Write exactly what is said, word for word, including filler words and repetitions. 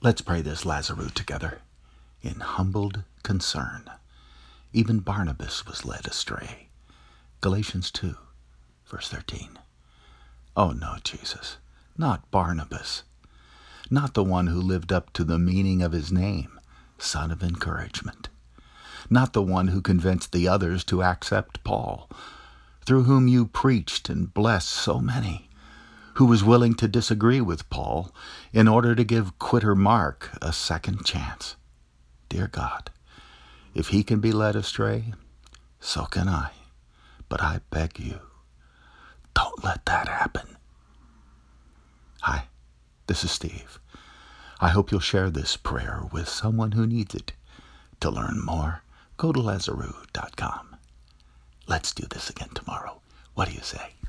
Let's pray this Lazarus together in humbled concern. Even Barnabas was led astray. Galatians two, verse thirteen. Oh no, Jesus, not Barnabas. Not the one who lived up to the meaning of his name, son of encouragement. Not the one who convinced the others to accept Paul, through whom you preached and blessed so many, who was willing to disagree with Paul in order to give quitter Mark a second chance. Dear God, if he can be led astray, so can I. But I beg you, don't let that happen. Hi, this is Steve. I hope you'll share this prayer with someone who needs it. To learn more, go to Lazarus dot com. Let's do this again tomorrow. What do you say?